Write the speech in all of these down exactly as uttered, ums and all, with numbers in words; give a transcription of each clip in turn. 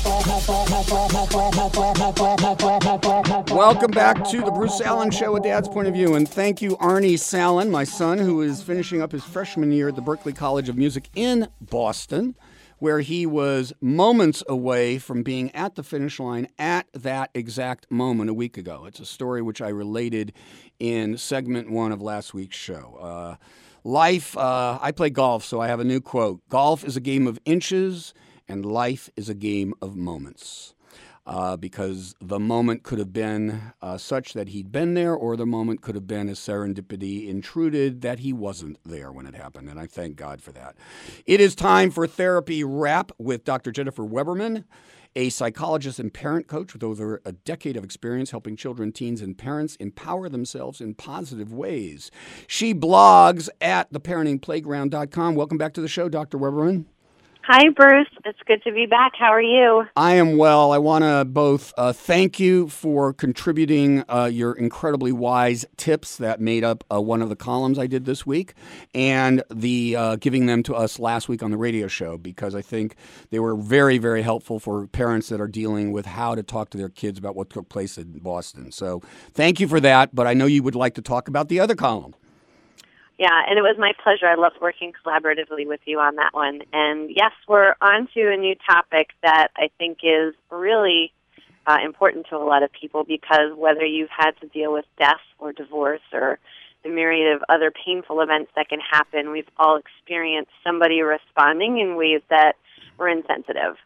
Welcome back to the Bruce Allen Show, A Dad's Point of View, and thank you, Arnie Sallin, my son, who is finishing up his freshman year at the Berklee College of Music in Boston, where he was moments away from being at the finish line at that exact moment a week ago. It's a story which I related in segment one of last week's show. Uh, life, uh, I play golf, so I have a new quote. Golf is a game of inches, and life is a game of moments. Uh, because the moment could have been uh, such that he'd been there, or the moment could have been, as serendipity intruded, that he wasn't there when it happened, and I thank God for that. It is time for Therapy Wrap with Doctor Jennifer Weberman, a psychologist and parent coach with over a decade of experience helping children, teens, and parents empower themselves in positive ways. She blogs at the parenting playground dot com. Welcome back to the show, Doctor Weberman. Hi, Bruce. It's good to be back. How are you? I am well. I want to both uh, thank you for contributing uh, your incredibly wise tips that made up uh, one of the columns I did this week, and the uh, giving them to us last week on the radio show, because I think they were very, very helpful for parents that are dealing with how to talk to their kids about what took place in Boston. So thank you for that, but I know you would like to talk about the other column. Yeah, and it was my pleasure. I loved working collaboratively with you on that one. And yes, we're on to a new topic that I think is really uh, important to a lot of people, because whether you've had to deal with death or divorce or the myriad of other painful events that can happen, we've all experienced somebody responding in ways that were insensitive.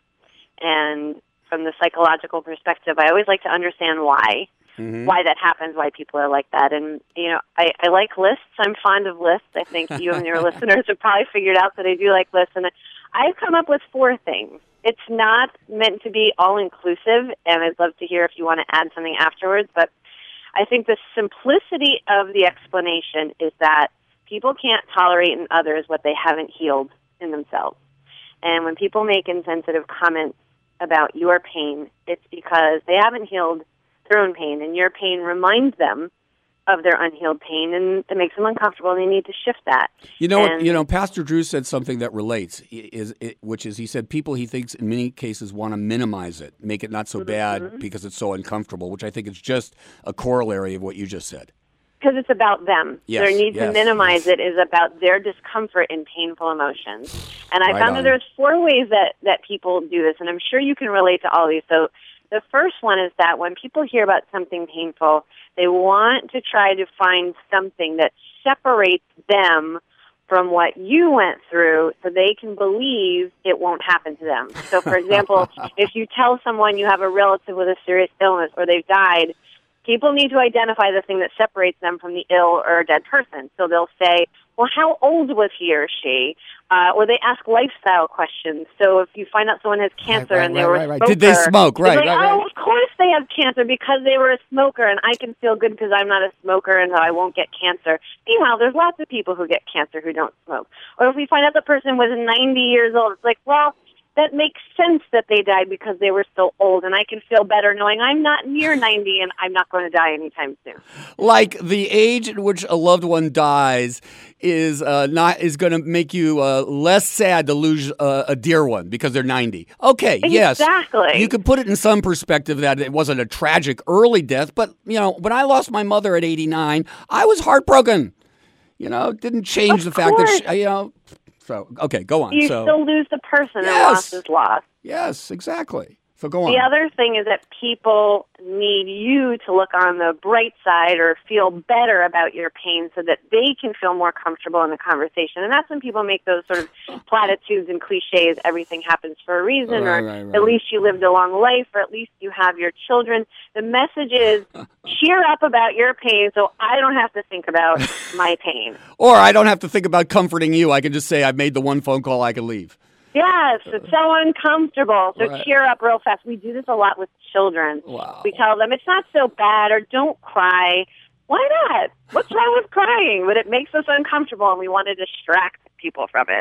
And from the psychological perspective, I always like to understand why. Mm-hmm. Why that happens, why people are like that. And, you know, I, I like lists. I'm fond of lists. I think you and your listeners have probably figured out that I do like lists. And I've come up with four things. It's not meant to be all-inclusive, and I'd love to hear if you want to add something afterwards. But I think the simplicity of the explanation is that people can't tolerate in others what they haven't healed in themselves. And when people make insensitive comments about your pain, it's because they haven't healed their own pain, and your pain reminds them of their unhealed pain, and it makes them uncomfortable, and they need to shift that. You know, and, what, you know, Pastor Drew said something that relates, is it, which is he said people he thinks in many cases want to minimize it, make it not so mm-hmm. bad because it's so uncomfortable, which I think is just a corollary of what you just said. Because it's about them. Yes, their need yes, to minimize yes. it is about their discomfort and painful emotions. And I right found on. that there's four ways that, that people do this, and I'm sure you can relate to all of these. So the first one is that when people hear about something painful, they want to try to find something that separates them from what you went through so they can believe it won't happen to them. So, for example, if you tell someone you have a relative with a serious illness or they've died, people need to identify the thing that separates them from the ill or dead person. So they'll say, well, how old was he or she? Uh, or they ask lifestyle questions. So if you find out someone has cancer right, right, and they right, were right, a right. smoker, did they smoke? Right, like, right, right. oh, of course they have cancer because they were a smoker, and I can feel good because I'm not a smoker and I won't get cancer. Meanwhile, there's lots of people who get cancer who don't smoke. Or if we find out the person was ninety years old, it's like, well, that makes sense that they died because they were so old, and I can feel better knowing I'm not near ninety and I'm not going to die anytime soon. Like the age at which a loved one dies is uh, not is going to make you uh, less sad to lose uh, a dear one because they're ninety. Okay, exactly. yes, exactly. You could put it in some perspective that it wasn't a tragic early death, but you know, when I lost my mother at eighty-nine, I was heartbroken. You know, it didn't change of the fact course. that she, you know. So, okay, go on. You so, still lose the person, yes. and loss is lost. Yes, exactly. So go on. The other thing is that people need you to look on the bright side or feel better about your pain so that they can feel more comfortable in the conversation. And that's when people make those sort of platitudes and cliches, everything happens for a reason, right, or right, right. at least you lived a long life, or at least you have your children. The message is cheer up about your pain so I don't have to think about my pain. Or I don't have to think about comforting you. I can just say I've made the one phone call I can leave. Yes, it's so uncomfortable. So right. cheer up real fast. We do this a lot with children. Wow. We tell them it's not so bad or don't cry. Why not? What's wrong with crying? But it makes us uncomfortable, and we want to distract people from it.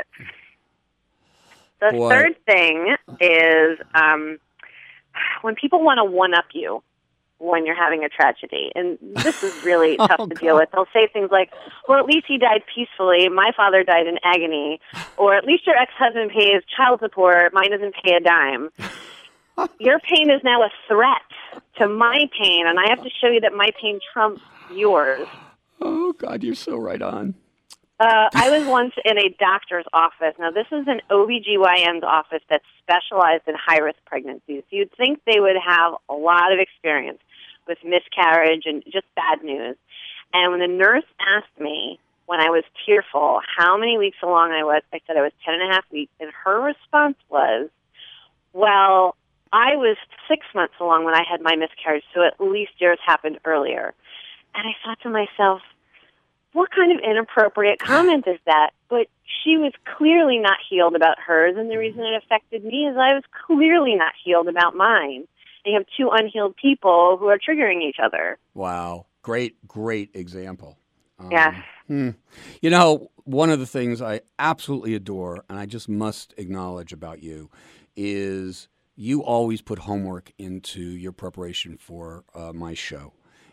The Boy. third thing is um, when people want to one-up you when you're having a tragedy. And this is really tough oh, to God. deal with. They'll say things like, well, at least he died peacefully. My father died in agony. Or at least your ex-husband pays child support. Mine doesn't pay a dime. your pain is now a threat to my pain, and I have to show you that my pain trumps yours. Oh, God, you're so right on. Uh, I was once in a doctor's office. Now, this is an O B G Y N's office that's specialized in high-risk pregnancies. So you'd think they would have a lot of experience with miscarriage and just bad news. And when the nurse asked me, when I was tearful, how many weeks along I was, I said I was ten and a half weeks, and her response was, well, I was six months along when I had my miscarriage, so at least yours happened earlier. And I thought to myself, what kind of inappropriate comment is that? But she was clearly not healed about hers, and the reason it affected me is I was clearly not healed about mine. And you have two unhealed people who are triggering each other. Wow. Great, great example. Um, yeah. Hmm. You know, one of the things I absolutely adore, and I just must acknowledge about you, is you always put homework into your preparation for uh, my show.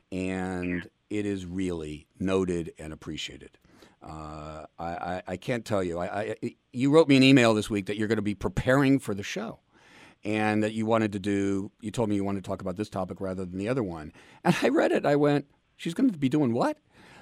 And it is really noted and appreciated. Uh, I, I, I can't tell you. I, I, you wrote me an email this week that you're going to be preparing for the show. And that you wanted to do, you told me you wanted to talk about this topic rather than the other one. And I read it. I went, she's going to be doing what?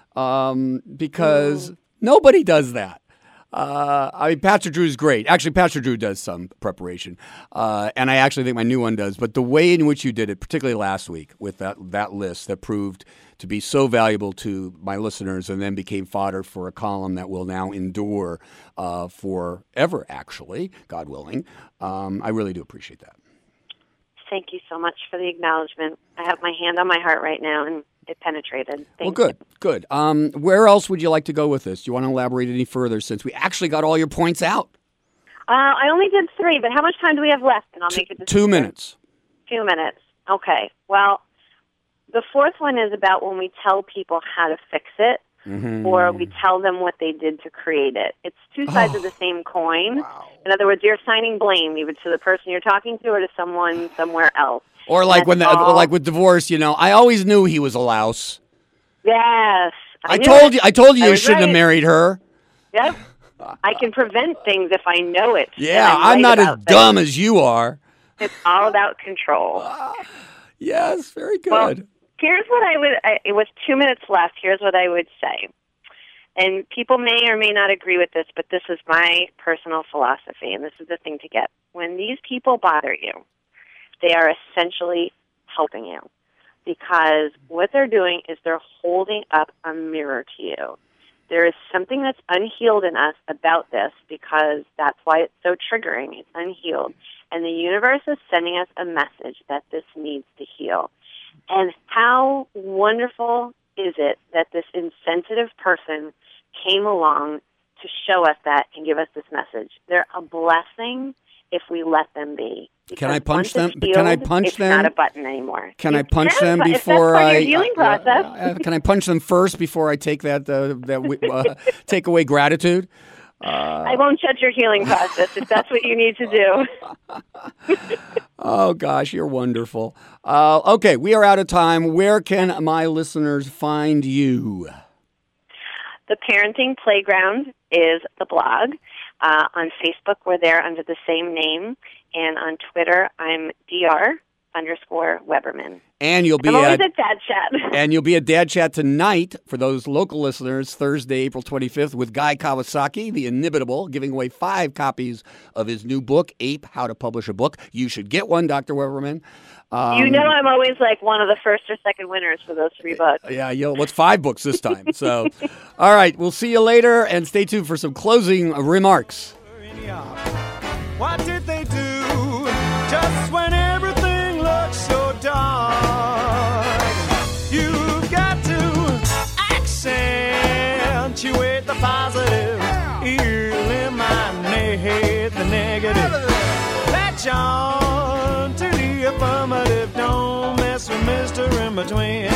Um, because mm. nobody does that. Uh, I mean, Pastor Drew's great. Actually, Pastor Drew does some preparation. Uh, and I actually think my new one does. But the way in which you did it, particularly last week with that, that list that proved to be so valuable to my listeners and then became fodder for a column that will now endure uh, forever, actually, God willing. Um, I really do appreciate that. Thank you so much for the acknowledgement. I have my hand on my heart right now, and it penetrated. Thank well, good, you. good. Um, where else would you like to go with this? Do you want to elaborate any further since we actually got all your points out? Uh, I only did three, but how much time do we have left? And I'll make a decision. Two minutes. Two minutes. Okay. Well, the fourth one is about when we tell people how to fix it, mm-hmm. or we tell them what they did to create it. It's two sides oh. of the same coin. Wow. In other words, you're assigning blame either to the person you're talking to or to someone somewhere else. Or like when, the, like with divorce, you know, I always knew he was a louse. Yes, I, I told it. you. I told you I you shouldn't right. have married her. Yep, I can prevent things if I know it. Yeah, I'm, I'm not as things. dumb as you are. It's all about control. Uh, yes, very good. Well, here's what I would. I, it was two minutes left. Here's what I would say. And people may or may not agree with this, but this is my personal philosophy, and this is the thing to get. When these people bother you, they are essentially helping you, because what they're doing is they're holding up a mirror to you. There is something that's unhealed in us about this, because that's why it's so triggering. It's unhealed. And the universe is sending us a message that this needs to heal. And how wonderful is it that this insensitive person came along to show us that and give us this message? They're a blessing if we let them be. Can I punch them? Healed, can I punch it's them? It's not a button anymore. Can you I punch can, them before I? I? Your healing uh, process. Uh, can I punch them first before I take that uh, that uh, take away gratitude? Uh, I won't judge your healing process if that's what you need to do. Oh gosh, you're wonderful. Uh, okay, we are out of time. Where can my listeners find you? The Parenting Playground is the blog. Uh, on Facebook, we're there under the same name. And on Twitter, I'm Dr. underscore Weberman. And you'll be I'm always at, at Dad Chat. And you'll be at Dad Chat tonight, for those local listeners, Thursday, April twenty-fifth, with Guy Kawasaki, the Inimitable, giving away five copies of his new book, Ape, How to Publish a Book. You should get one, Doctor Weberman. Um, you know I'm always like one of the first or second winners for those three books. Yeah, you'll, what's five books this time? So, all right, we'll see you later, and stay tuned for some closing remarks. What did they do just when everything looks so dark? You've got to accentuate the positive, eliminate the negative. Latch on to the affirmative, don't mess with Mister In Between.